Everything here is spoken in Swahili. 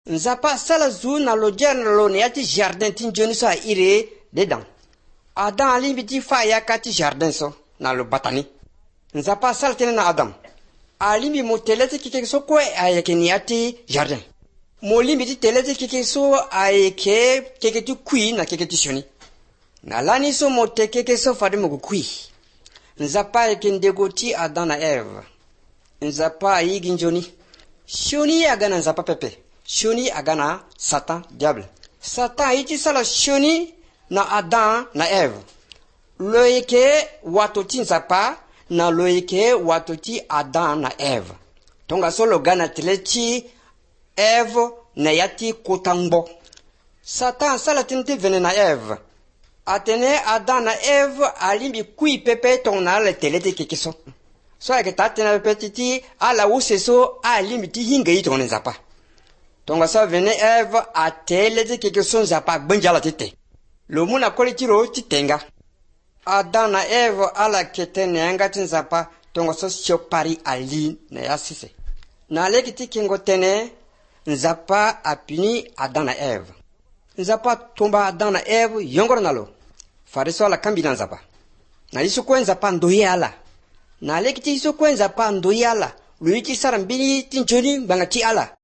Nzapa sala zu na lo dia na lo ne ati jardin tin joni so a ire dedans. Adam alimbi ti fa ya kati jardin so na lo batani. Nzapa sala tene na Adam. Alimbi mo telete kike so ko ayeke ni ati jardin. Mo limbi ti telete kike so ayeke keke ti kui na keke ti sioni. Na lani so mo te keke so fade mo kui. Nzapa ayeke ndego ti Adam na Eve. Nzapa ayigi njoni. Sioni aga na nzapa pepe. Sioni aga na Satan, diable. Satan iti sala sioni na Adam na Eve. Loyeke watu ti nzapa na loyeke watu ti Adam na Eve. Tonga solo gana tile ti Eve na yati kotangbo. Satan sala tinti vene na Eve. Atene Adam na Eve alimbi kui pepe tong na le telete kekeso. So ayeke tatena pepe titi ala use so alimbi ti hinga yi tong nzapa. Tonga sa vene Eve atelete kekeso nzapa gbenjala tite. Lo muna kole tiro titenga. Adam na Eve ala ketene anga ti nzapa tonga so sio pari ali na ya sise. Na leki ti kingo tene nzapa apini Adam na Eve. Nzapa tomba Adam na Eve yongoro na lo. Fariso ala kambi na nzapa. Na iso kwe nzapa ndoye ala. Na leki ti iso kwe nzapa ndoye ala. Lo iti sarambini ti njoni banga ti ala.